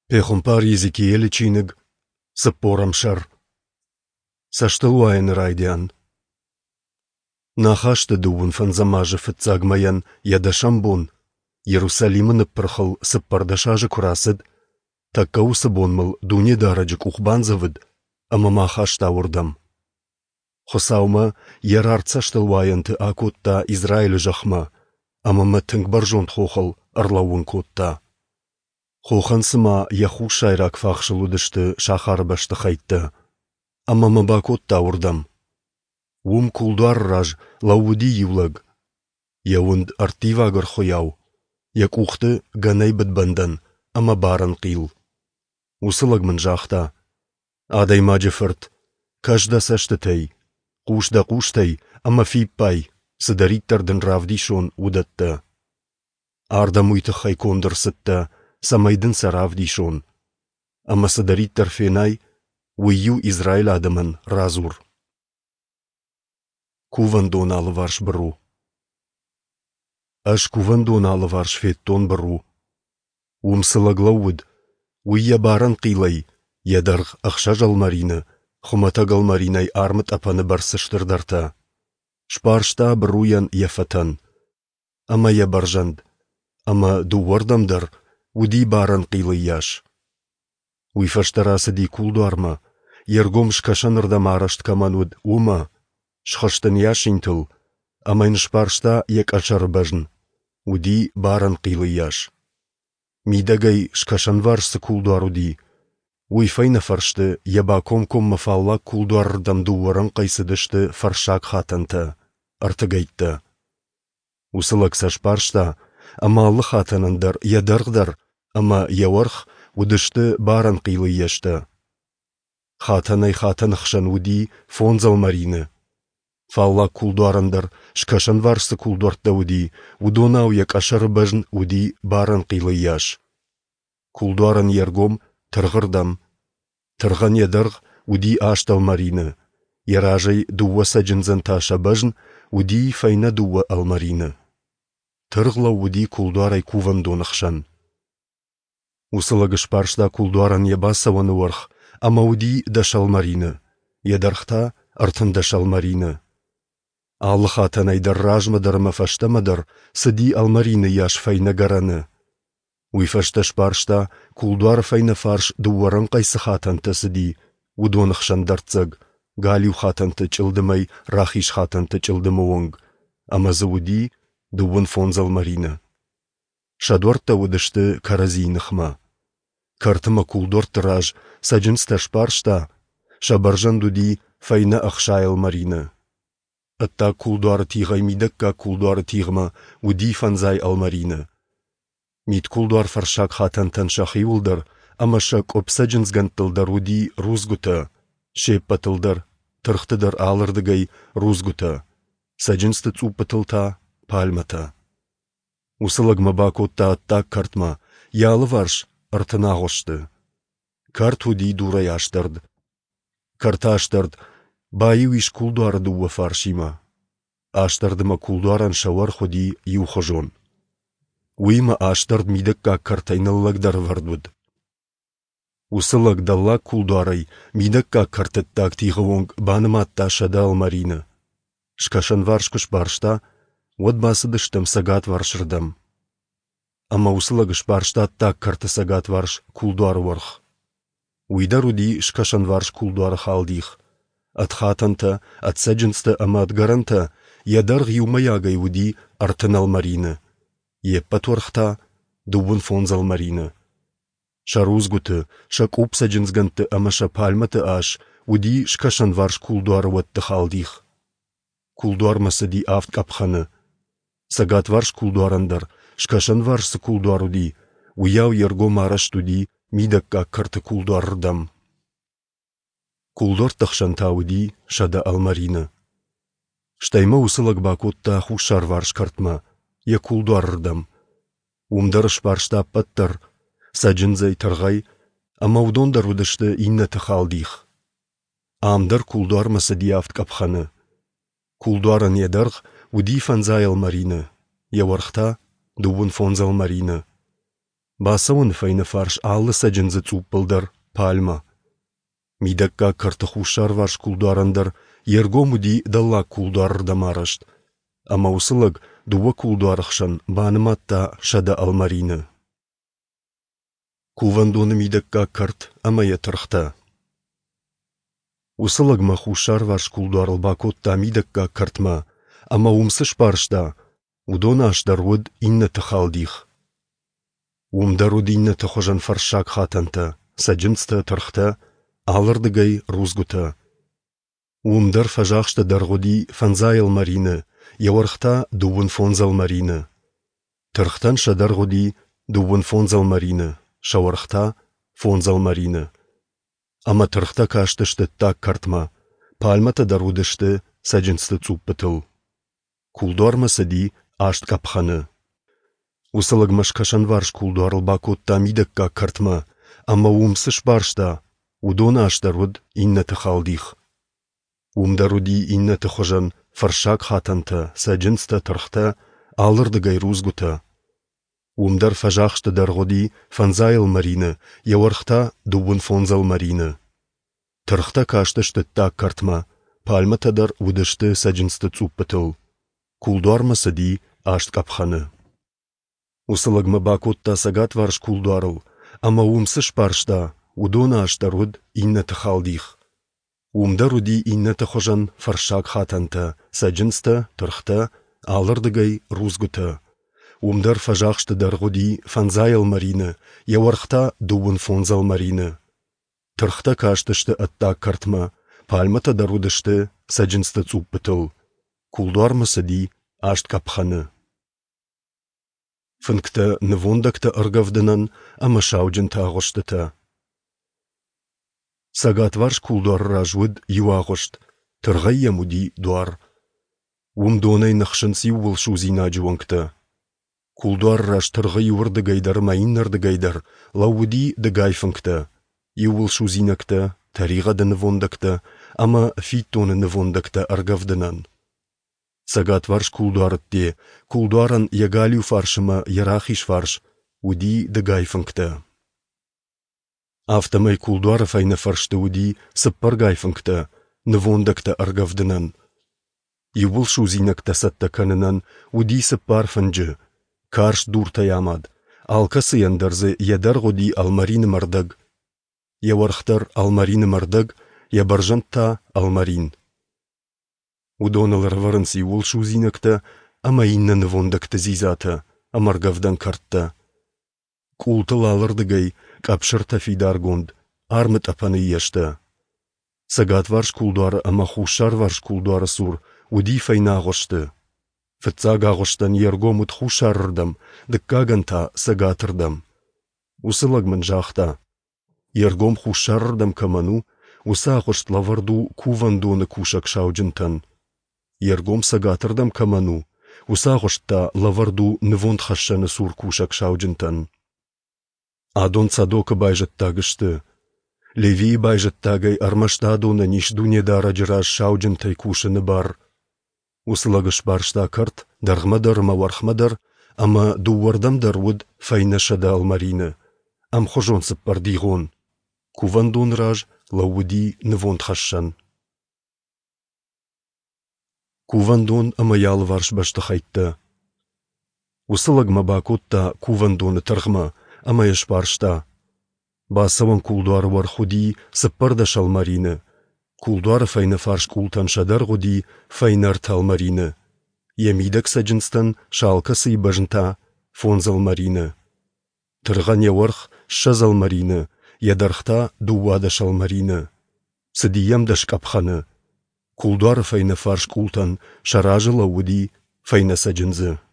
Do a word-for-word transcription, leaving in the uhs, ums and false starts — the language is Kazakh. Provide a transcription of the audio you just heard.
Пехумпар Езекиэль чиныг саппорамшар. Саштылуайн райдиан. Нахашты дуун фанзамажы фытцагмаян ядашамбун. Иерусалимын пырхыл саппардашажы курасыд. Таккаусы бонмыл дуне дараджык ухбанзавыд. Амамахашта урдам. Хосаума ярарцаштылуайынты акутта Израиль жахма. Амама тыңбаржон хохыл арлауын котта. Хохансыма яхушайрак фахшылудышты шахар башты хайтты. Амама бакотта урдам. Ум кулдар раж лауди юлаг. Яунд артивагыр хояу. Як ухты ганай бідбандан, ама баран қил. Усылагмын жахта. Адай маджифырт. Кажда саштытай. Кушда куштай, ама фиппай. Сыдариттардын равдишон удатта. Арда муйты хайкондыр сытта. Самайдын саравдишон. Ама сыдариттар фенай. Уйю Израиль адамын разур. Кувандон алыварш біру. Аш кувандон алыварш феттон біру. Умсылаглауыд. Уйя баран қилай. Ядарг ақша жалмарины. Хумата галмаринай армыт апаны барсыштырдарта. Шпаршта біруян яфатан. Ама я баржанд. Ама дувардамдар. Уди баран қилай яш. Уйфаштарасы ди кулдуарма. Ергом шкашанырда марашт камануд ума. Шхаштын яшинтыл. Амайн шпаршта як ачар бажн. Уди баран қилы яш. Мидагай шкашанварсы кулдуаруди. Уйфайна фаршты яба ком-ком мафалла кулдуарырдам дуаран қайсыдышты фаршак хатанта. Артыгайтта. Усылакса шпаршта. Ама аллы хатанандар ядаргдар. Ама яварх удышты баран қилы яшта. Хатанай хатан хшан уди фонзал марины. Фалла кулдуарандар, шкашан варсы кулдуарта уди, удонау як ашары бажн уди баран қилы яш. Кулдуаран ергом тырғырдам. Тырған ядарг уди аштал марины. Яражай дуа саджинзан таша бажн уди файна дуа ал марины. Тырғла уди кулдуарай кувандон хшан. Усылагыш паршда кулдуаран ябаса ваны варх, ама уди дашал марины. Ядархта артын дашал марины. Аллах атанайдар ражмадар мафаштамадар, сади алмарины яш файна гараны. Уйфашташ паршта кулдуар файна фарш дуаран қайсы хатанты сади, удонық шандарцаг, галю хатанты чылдымай, рахиш хатанты чылдымуонг, амазы уди дуын фонзал марины. Шадуарта удышты каразинықма. Картыма кулдуарты раж, саджинсташ паршта, шабаржан дуди файна ақшайыл марины. Атта кулдуар тиғай мидакка кулдуар тиғма уди фанзай алмарины. Мид кулдуар фаршак хатантан шахиулдар, ама шак опсаджинсгантылдар уди рузгута, шеппатылдар, тырхтыдар алырдыгай рузгута, саджинсты цупатылта пальмата. Усылагма бакотта атта картма, ялы варш артына ғошты. Карт уди дурай аштырд. Карта аштырд, байы иш кулдуар дуа фаршима. Аштардыма кулдуаран шавар ходи юхожон. Уйма аштард мидакка картайныллагдар вардуд. Усылаг далла кулдуарай мидакка картаттак тиғывонг баныматта шада алмарины. Шкашан варшкыш баршта, вот басыдыштым сагат варшырдам. Ама усылагыш баршта так карты сагат варш кулдуар варх. Уйдаруди шкашан варш кулдуар халдих. От хатанта, от саджинста, ама от гаранта, ядарг юмаягай уди артынал марины. Еппатворхта, дубун фонзал марины. Шарузгуты, шак упсаджинсганты, ама ша пальматы аш, уди шкашан варш кулдуар ватты халдих. Кулдуар масади авт капханы. Сагат варш кулдуарандар, шкашан варшы кулдуаруди, уяу ерго мараш туди, мидакка карты кулдуарырдам. Кулдор тахшан тауди шада алмарины. Штайма усылак бакотта хушар варш картма, я кулдуарырдам. Умдарыш баршта паттар, саджинзай таргай, ама удондар удышты инна тахалдих. Амдар кулдуар масади авт капханы. Кулдуаран ядарг уди фанзай алмарины, я вархта дубун фонзал марины. Басаун файна фарш аллы саджинзы цуп пылдар, пальма. Мидакка картахушар варш кулдарандар, ергомуди далла кулдар дамарашт. Ама усылыг дуа кулдарахшан баныматта шада алмарины. Кувандоны мидакка карт, ама я тұрхта. Усылыг махушар варш кулдарыл бакотта мидакка картма, ама умсыш паршта, удона ашдаруд инна тахалдих. Умдаруд инна тахожан фаршак хатанта, саджинста тұрхта, алырдыгай рузгута. Умдар фажахшта даргуди фанзайыл марины, яwarхта дувын фонзал марины. Тұрхтан шадаргуди дувын фонзал марины, шавархта фонзал марины. Ама тұрхта каштышты так картма, пальмата дарудышты саджинсты цуп пытыл. Кулдорма сади ашт капханы. Усылыгмаш кашан варш кулдорыл бакотта мидакка картма, ама умсыш баршта, удона ашдаруд инна тахалдих. Умдаруди инна тахожан фаршак хатанта, саджинста тұрхта, алырдыгай рузгута. Умдар фажахшты даргуди фанзайыл марины, яwarхта дувын фонзал марины. Тұрхта каштышты так картма, пальматадар удышты саджинсты цуп пытыл. Кулдорма сади ашт капханы. Усылыгма бакотта сагат варш кулдорыл, ама умсыш паршта, удона аштаруд инна тахалдих. Умдаруди инна тахожан фаршак хатанта, саджинста тұрхта, алырдыгай рузгута. Умдар фажахшты даргуди фанзайыл марины, яwarхта дувын фонзал марины. Тұрхта каштышты аттак картма, пальмата дарудышты саджинсты цуп пытыл. Кулдорма сади ашт капханы. Фынкта нывондакта ыргавдынан, ама шауджин тағыштыта. Сагат варш кулдор ражуд юағышт, тұрғай ямуди дуар. Умдонай нақшын сиуыл шузина жуанкта. Кулдор раж тұрғай юырды гайдар майыннарды гайдар, лауди дыгай фынкта. Юыл шузинакта, тариғады нывондакта, ама фиттоны нывондакта ыргавдынан. Сагат варш кулдуарытте, кулдуаран ягалю фаршыма ярахиш фарш, уди дыгай фынкта. Автомай кулдуары файна фаршты уди сыппаргай фынкта, нывондакта ыргавдынан. Юбул шузинакта сатта канынан уди сыппар фынжы, карш дурта ямад, алкасы яндарзы ядаргуди алмарины мардаг. Яwarхтар алмарины мардаг, ябаржантта алмарин. Удоналар варынс юл шузинакта, ама инна нывондакта зизата, амаргавдан картта. Култыл алырдыгай, капшырта фидаргонд, армыт апаны ешта. Сагат варш кулдуары, ама хушар варш кулдуары сур, уди файна гошты. Фытцага гоштан ергомут хушарырдам, дыккаганта сагатырдам. Усылагмын жахта. Ергом хушарырдам каману, уса гошт лаварду кувандоны кушак шауджинтан. Ергом сагатырдам каману, уса гошта лаварду нывонд хашаны сур кушак шауджинтан. Адон цадока байжаттагышты. Леви байжаттагай армаштадона ниш дунеда раджыраш шауджинтай кушаны бар. Усылагыш баршта карт, даргмадар мавархмадар, ама дувардам дарвуд файна шада алмарины. Ам хожон сыппардигон. Кувандон раж лауди нывонд хашан. Кувандон амаял варш башты хайтта. Усылагма бакотта кувандоны таргма, амаяш баршта. Басаван кулдуар вар худи сыппарда шалмарины. Кулдуар файна фарш култан шадар гуди файнар талмарины. Ямидак саджинстан шалкасы бажнта фонзал марины. Тырган яwarх шазал марины, ядархта дуада шалмарины. Садиям даш капханы. Кулдуар файна фарш култан шаражы лауди файна саджинзы.